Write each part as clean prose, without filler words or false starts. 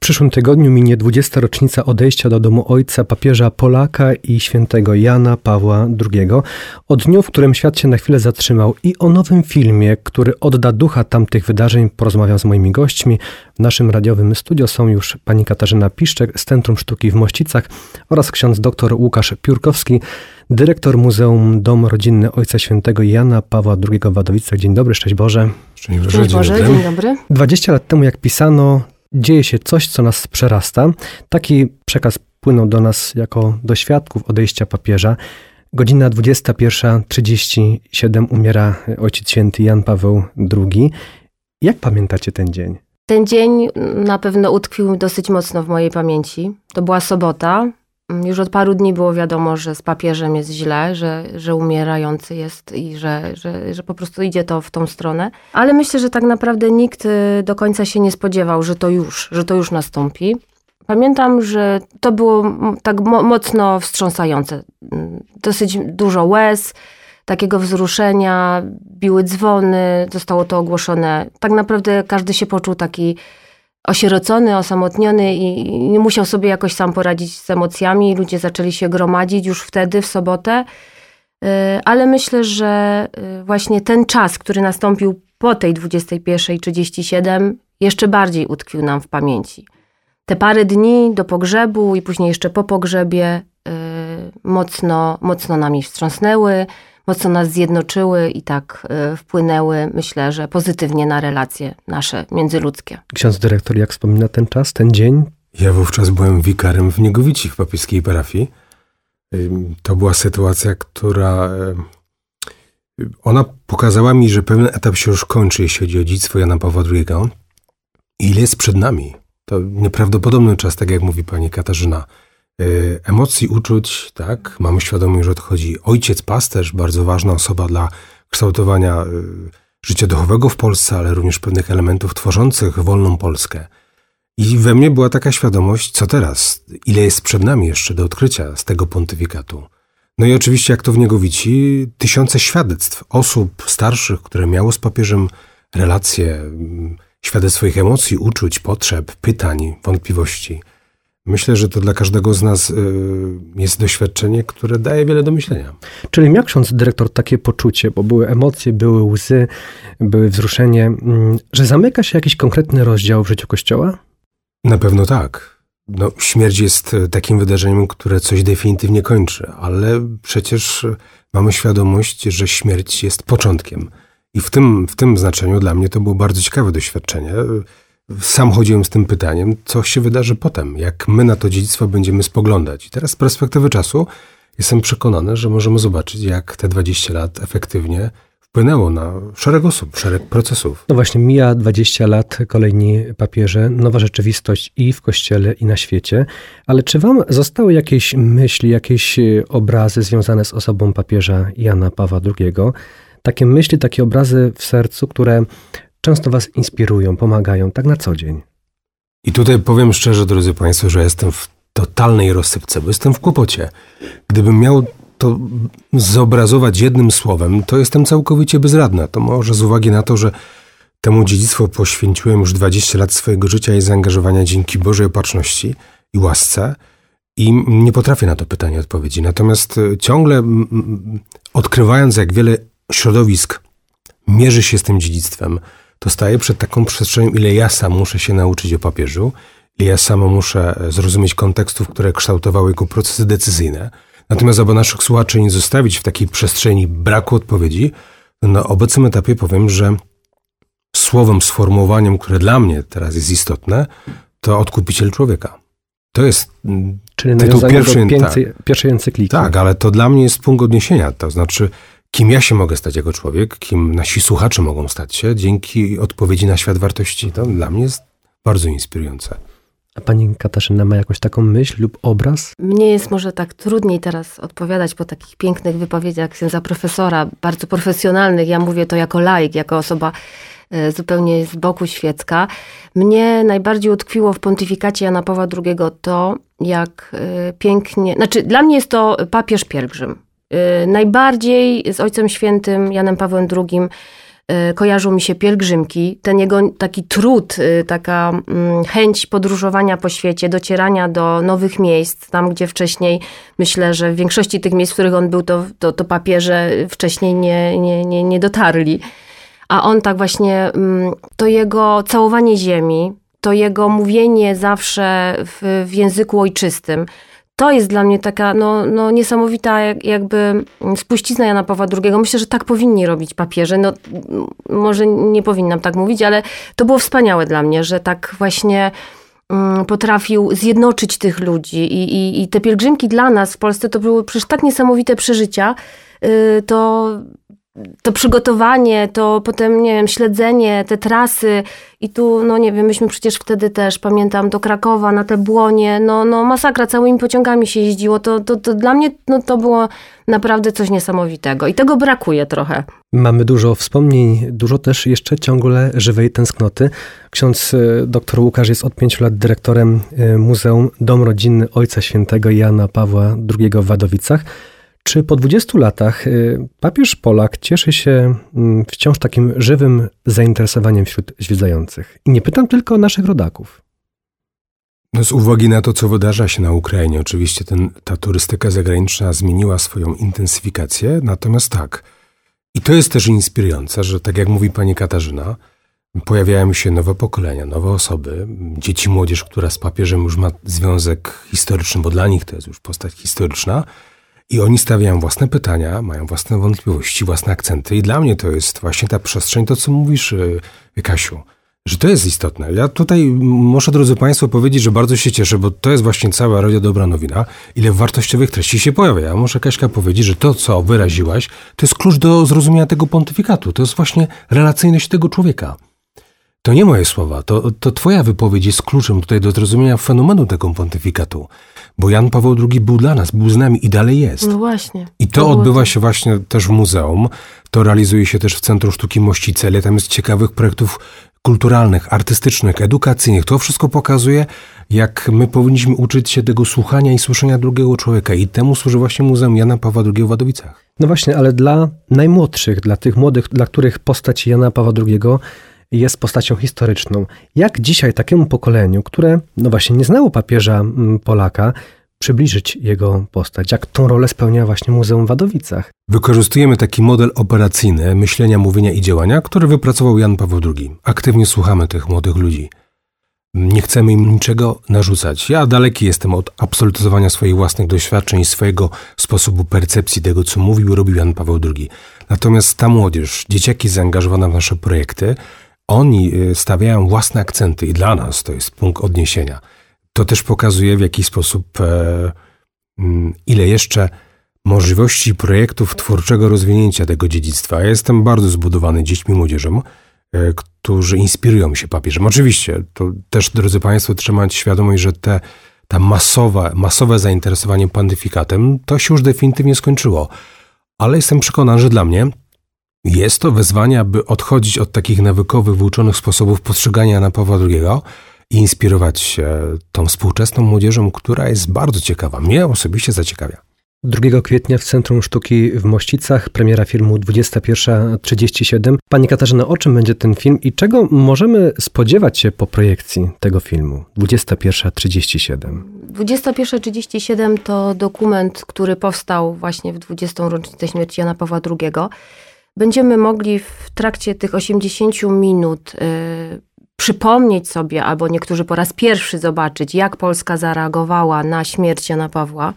przyszłym tygodniu minie 20. rocznica odejścia do domu ojca papieża Polaka i świętego Jana Pawła II. O dniu, w którym świat się na chwilę zatrzymał i o nowym filmie, który odda ducha tamtych wydarzeń, porozmawiam z moimi gośćmi. W naszym radiowym studio są już pani Katarzyna Piszczek z Centrum Sztuki w Mościcach oraz ksiądz dr Łukasz Piórkowski, dyrektor Muzeum Dom Rodzinny Ojca Świętego Jana Pawła II w Wadowicach. Dzień dobry, szczęść Boże. Szczęść Boże, dzień dobry. 20 lat temu, jak pisano, dzieje się coś, co nas przerasta. Taki przekaz płynął do nas jako do świadków odejścia papieża. Godzina 21:37 umiera Ojciec Święty Jan Paweł II. Jak pamiętacie ten dzień? Ten dzień na pewno utkwił dosyć mocno w mojej pamięci. To była sobota. Już od paru dni było wiadomo, że z papieżem jest źle, że umierający jest i że po prostu idzie to w tą stronę. Ale myślę, że tak naprawdę nikt do końca się nie spodziewał, że to już nastąpi. Pamiętam, że to było tak mocno wstrząsające. Dosyć dużo łez, takiego wzruszenia, biły dzwony, zostało to ogłoszone. Tak naprawdę każdy się poczuł taki osierocony, osamotniony i nie musiał sobie jakoś sam poradzić z emocjami. Ludzie zaczęli się gromadzić już wtedy, w sobotę. Ale myślę, że właśnie ten czas, który nastąpił po tej 21:37, jeszcze bardziej utkwił nam w pamięci. Te parę dni do pogrzebu i później jeszcze po pogrzebie mocno nami wstrząsnęły, mocno nas zjednoczyły i tak wpłynęły, myślę, że pozytywnie na relacje nasze międzyludzkie. Ksiądz dyrektor, jak wspomina ten czas, ten dzień? Ja wówczas byłem wikarym w Niegowici, w papieskiej parafii. To była sytuacja, która ona pokazała mi, że pewien etap się już kończy, jeśli chodzi o dziedzictwo Jana Pawła II. I ile jest przed nami? To nieprawdopodobny czas, tak jak mówi pani Katarzyna. Emocji, uczuć, tak? Mamy świadomość, że odchodzi ojciec, pasterz, bardzo ważna osoba dla kształtowania życia duchowego w Polsce, ale również pewnych elementów tworzących wolną Polskę. I we mnie była taka świadomość, co teraz? Ile jest przed nami jeszcze do odkrycia z tego pontyfikatu? No i oczywiście, jak to w Niegowici, tysiące świadectw osób starszych, które miało z papieżem relacje, świadectw swoich emocji, uczuć, potrzeb, pytań, wątpliwości. Myślę, że to dla każdego z nas jest doświadczenie, które daje wiele do myślenia. Czyli miał ksiądz dyrektor takie poczucie, bo były emocje, były łzy, były wzruszenie, że zamyka się jakiś konkretny rozdział w życiu Kościoła? Na pewno tak. No, śmierć jest takim wydarzeniem, które coś definitywnie kończy, ale przecież mamy świadomość, że śmierć jest początkiem. I w tym znaczeniu dla mnie to było bardzo ciekawe doświadczenie. Sam chodziłem z tym pytaniem, co się wydarzy potem, jak my na to dziedzictwo będziemy spoglądać. I teraz z perspektywy czasu jestem przekonany, że możemy zobaczyć, jak te 20 lat efektywnie wpłynęło na szereg osób, szereg procesów. No właśnie, mija 20 lat, kolejni papieże, nowa rzeczywistość i w Kościele, i na świecie. Ale czy wam zostały jakieś myśli, jakieś obrazy związane z osobą papieża Jana Pawła II? Takie myśli, takie obrazy w sercu, które często was inspirują, pomagają, tak na co dzień. I tutaj powiem szczerze, drodzy państwo, że jestem w totalnej rozsypce, bo jestem w kłopocie. Gdybym miał to zobrazować jednym słowem, to jestem całkowicie bezradny. To może z uwagi na to, że temu dziedzictwu poświęciłem już 20 lat swojego życia i zaangażowania dzięki Bożej opatrzności i łasce i nie potrafię na to pytanie odpowiedzieć. Natomiast ciągle odkrywając, jak wiele środowisk mierzy się z tym dziedzictwem, to staję przed taką przestrzenią, ile ja sam muszę się nauczyć o papieżu, ile ja sam muszę zrozumieć kontekstów, które kształtowały jego procesy decyzyjne. Natomiast aby naszych słuchaczy nie zostawić w takiej przestrzeni braku odpowiedzi, na obecnym etapie powiem, że słowem, sformułowaniem, które dla mnie teraz jest istotne, to odkupiciel człowieka. To jest czyli tytuł pierwszej encykliki. Tak, ale to dla mnie jest punkt odniesienia. To znaczy, kim ja się mogę stać jako człowiek, kim nasi słuchacze mogą stać się dzięki odpowiedzi na świat wartości. To dla mnie jest bardzo inspirujące. A pani Katarzyna ma jakąś taką myśl lub obraz? Mnie jest może tak trudniej teraz odpowiadać po takich pięknych wypowiedziach księdza profesora, bardzo profesjonalnych. Ja mówię to jako laik, jako osoba zupełnie z boku świecka. Mnie najbardziej utkwiło w pontyfikacie Jana Pawła II to, jak pięknie... Znaczy, dla mnie jest to papież pielgrzym. Najbardziej z Ojcem Świętym Janem Pawłem II kojarzą mi się pielgrzymki. Ten jego taki trud, taka chęć podróżowania po świecie, docierania do nowych miejsc, tam gdzie wcześniej, myślę, że w większości tych miejsc, w których on był, to papieże wcześniej nie dotarli. A on tak właśnie, to jego całowanie ziemi, to jego mówienie zawsze w języku ojczystym, to jest dla mnie taka niesamowita jakby spuścizna Jana Pawła II. Myślę, że tak powinni robić papieże. No, może nie powinnam tak mówić, ale to było wspaniałe dla mnie, że tak właśnie potrafił zjednoczyć tych ludzi. I te pielgrzymki dla nas w Polsce to były przecież tak niesamowite przeżycia. To przygotowanie, to potem, nie wiem, śledzenie, te trasy i tu, nie wiem, myśmy przecież wtedy też, pamiętam, do Krakowa, na te Błonie, masakra, całymi pociągami się jeździło, to dla mnie, to było naprawdę coś niesamowitego i tego brakuje trochę. Mamy dużo wspomnień, dużo też jeszcze ciągle żywej tęsknoty. Ksiądz dr Łukasz jest od 5 lat dyrektorem Muzeum Dom Rodzinny Ojca Świętego Jana Pawła II w Wadowicach. Czy po 20 latach papież Polak cieszy się wciąż takim żywym zainteresowaniem wśród zwiedzających? I nie pytam tylko o naszych rodaków. Z uwagi na to, co wydarza się na Ukrainie, oczywiście ta turystyka zagraniczna zmieniła swoją intensyfikację, natomiast tak. I to jest też inspirujące, że tak jak mówi pani Katarzyna, pojawiają się nowe pokolenia, nowe osoby, dzieci, młodzież, która z papieżem już ma związek historyczny, bo dla nich to jest już postać historyczna, i oni stawiają własne pytania, mają własne wątpliwości, własne akcenty. I dla mnie to jest właśnie ta przestrzeń, to co mówisz, Kasiu, że to jest istotne. Ja tutaj muszę, drodzy Państwo, powiedzieć, że bardzo się cieszę, bo to jest właśnie cała Radio Dobra Nowina, ile wartościowych treści się pojawia. Ja muszę, Kaśka, powiedzieć, że to, co wyraziłaś, to jest klucz do zrozumienia tego pontyfikatu. To jest właśnie relacyjność tego człowieka. To nie moje słowa, to twoja wypowiedź jest kluczem tutaj do zrozumienia fenomenu tego pontyfikatu. Bo Jan Paweł II był dla nas, był z nami i dalej jest. No właśnie. I to odbywa się właśnie też w muzeum. To realizuje się też w Centrum Sztuki Mościcele. Tam jest ciekawych projektów kulturalnych, artystycznych, edukacyjnych. To wszystko pokazuje, jak my powinniśmy uczyć się tego słuchania i słyszenia drugiego człowieka. I temu służy właśnie Muzeum Jana Pawła II w Wadowicach. No właśnie, ale dla najmłodszych, dla tych młodych, dla których postać Jana Pawła II jest postacią historyczną. Jak dzisiaj takiemu pokoleniu, które właśnie nie znało papieża Polaka, przybliżyć jego postać? Jak tą rolę spełnia właśnie Muzeum w Wadowicach? Wykorzystujemy taki model operacyjny myślenia, mówienia i działania, który wypracował Jan Paweł II. Aktywnie słuchamy tych młodych ludzi. Nie chcemy im niczego narzucać. Ja daleki jestem od absolutyzowania swoich własnych doświadczeń i swojego sposobu percepcji tego, co mówił i robił Jan Paweł II. Natomiast ta młodzież, dzieciaki zaangażowane w nasze projekty, oni stawiają własne akcenty i dla nas to jest punkt odniesienia. To też pokazuje, w jaki sposób, ile jeszcze możliwości projektów twórczego rozwinięcia tego dziedzictwa. Ja jestem bardzo zbudowany dziećmi i młodzieżą, którzy inspirują się papieżem. Oczywiście, to też, drodzy Państwo, trzeba mieć świadomość, że ta masowe zainteresowanie pontyfikatem, to się już definitywnie skończyło. Ale jestem przekonany, że dla mnie jest to wezwanie, aby odchodzić od takich nawykowych, wyuczonych sposobów postrzegania Jana Pawła II i inspirować się tą współczesną młodzieżą, która jest bardzo ciekawa. Mnie osobiście zaciekawia. 2 kwietnia w Centrum Sztuki w Mościcach, premiera filmu 21:37. Pani Katarzyna, o czym będzie ten film i czego możemy spodziewać się po projekcji tego filmu? 21:37. 21:37 to dokument, który powstał właśnie w 20. rocznicę śmierci Jana Pawła II. Będziemy mogli w trakcie tych 80 minut przypomnieć sobie, albo niektórzy po raz pierwszy zobaczyć, jak Polska zareagowała na śmierć Jana Pawła.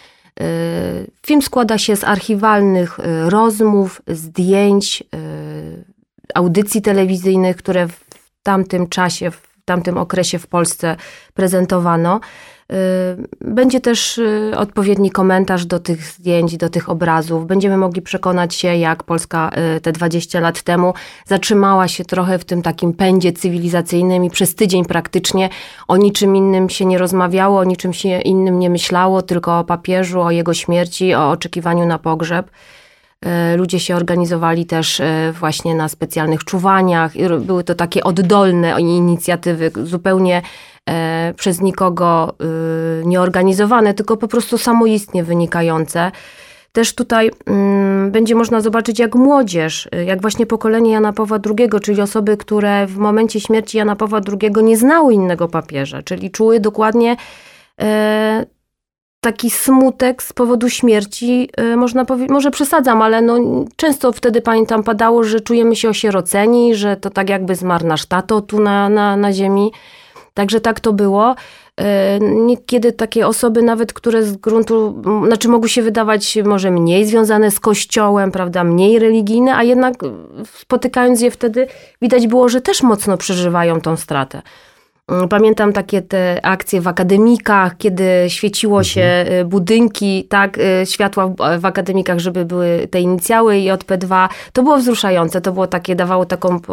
Film składa się z archiwalnych rozmów, zdjęć, audycji telewizyjnych, które w tamtym czasie, w tamtym okresie w Polsce prezentowano. Będzie też odpowiedni komentarz do tych zdjęć, do tych obrazów. Będziemy mogli przekonać się, jak Polska te 20 lat temu zatrzymała się trochę w tym takim pędzie cywilizacyjnym i przez tydzień praktycznie o niczym innym się nie rozmawiało, o niczym się innym nie myślało, tylko o papieżu, o jego śmierci, o oczekiwaniu na pogrzeb. Ludzie się organizowali też właśnie na specjalnych czuwaniach. Były to takie oddolne inicjatywy, zupełnie przez nikogo nieorganizowane, tylko po prostu samoistnie wynikające. też tutaj będzie można zobaczyć, jak młodzież, jak właśnie pokolenie Jana Pawła II, czyli osoby, które w momencie śmierci Jana Pawła II nie znały innego papieża, czyli czuły dokładnie taki smutek z powodu śmierci, można powiedzieć, może przesadzam, ale no, często wtedy, pamiętam, padało, że czujemy się osieroceni, że to tak jakby zmarł nasz tato tu na ziemi. Także tak to było. Niekiedy takie osoby, nawet które z gruntu, znaczy mogły się wydawać może mniej związane z Kościołem, prawda, mniej religijne, a jednak spotykając je wtedy widać było, że też mocno przeżywają tą stratę. Pamiętam takie te akcje w akademikach, kiedy świeciło się budynki, tak, światła w akademikach, żeby były te inicjały JP2. To było wzruszające, to było takie, dawało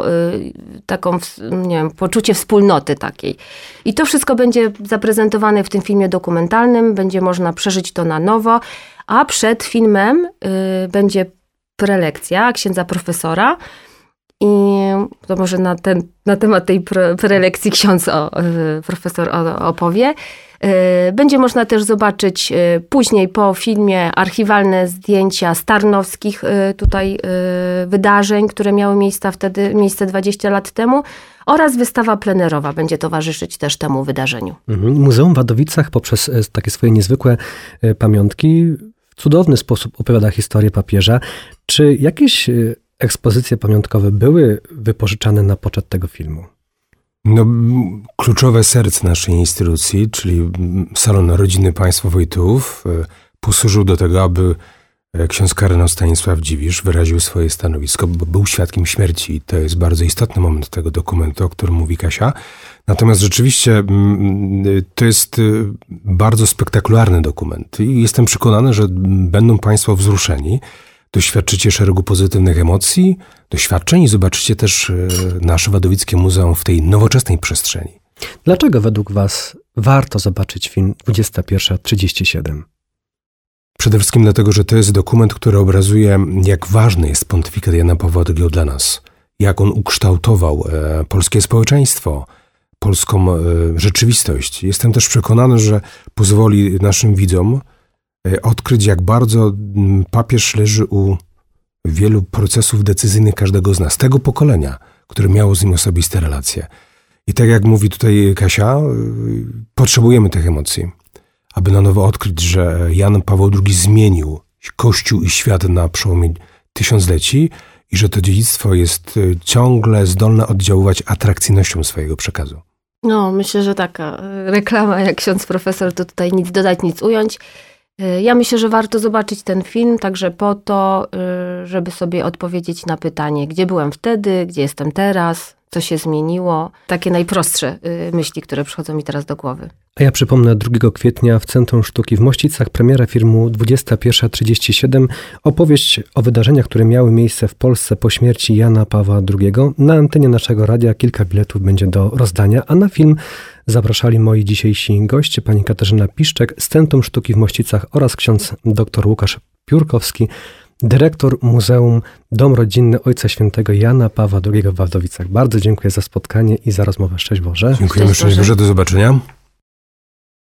taką, nie wiem, poczucie wspólnoty takiej. I to wszystko będzie zaprezentowane w tym filmie dokumentalnym, będzie można przeżyć to na nowo, a przed filmem będzie prelekcja księdza profesora. I to może na temat tej prelekcji ksiądz profesor opowie. Będzie można też zobaczyć później po filmie archiwalne zdjęcia starnowskich tutaj wydarzeń, które miały miejsce 20 lat temu, oraz wystawa plenerowa będzie towarzyszyć też temu wydarzeniu. Muzeum w Wadowicach poprzez takie swoje niezwykłe pamiątki w cudowny sposób opowiada historię papieża. Czy jakieś ekspozycje pamiątkowe były wypożyczane na poczet tego filmu? No, kluczowe serce naszej instytucji, czyli Salon Rodziny Państwa Wojtyłów, posłużył do tego, aby ksiądz kardynał Stanisław Dziwisz wyraził swoje stanowisko, bo był świadkiem śmierci. I to jest bardzo istotny moment tego dokumentu, o którym mówi Kasia. Natomiast rzeczywiście to jest bardzo spektakularny dokument. I jestem przekonany, że będą Państwo wzruszeni. Doświadczycie szeregu pozytywnych emocji, doświadczeń i zobaczycie też nasze Wadowickie Muzeum w tej nowoczesnej przestrzeni. Dlaczego według Was warto zobaczyć film 21:37? Przede wszystkim dlatego, że to jest dokument, który obrazuje, jak ważny jest pontyfikat Jana Pawła II dla nas. Jak on ukształtował polskie społeczeństwo, polską rzeczywistość. Jestem też przekonany, że pozwoli naszym widzom odkryć, jak bardzo papież leży u wielu procesów decyzyjnych każdego z nas, tego pokolenia, które miało z nim osobiste relacje. I tak jak mówi tutaj Kasia, potrzebujemy tych emocji, aby na nowo odkryć, że Jan Paweł II zmienił Kościół i świat na przełomie tysiącleci i że to dziedzictwo jest ciągle zdolne oddziaływać atrakcyjnością swojego przekazu. No, myślę, że taka reklama jak ksiądz profesor, to tutaj nic dodać, nic ująć. Ja myślę, że warto zobaczyć ten film także po to, żeby sobie odpowiedzieć na pytanie, gdzie byłem wtedy, gdzie jestem teraz, co się zmieniło. Takie najprostsze myśli, które przychodzą mi teraz do głowy. A ja przypomnę, 2 kwietnia w Centrum Sztuki w Mościcach premiera filmu 21:37. Opowieść o wydarzeniach, które miały miejsce w Polsce po śmierci Jana Pawła II. Na antenie naszego radia kilka biletów będzie do rozdania, a na film zapraszali moi dzisiejsi goście, pani Katarzyna Piszczek z Centrum Sztuki w Mościcach oraz ksiądz dr Łukasz Piórkowski, dyrektor Muzeum Dom Rodzinny Ojca Świętego Jana Pawła II w Wadowicach. Bardzo dziękuję za spotkanie i za rozmowę. Szczęść Boże. Dziękujemy, szczęść Boże, do zobaczenia.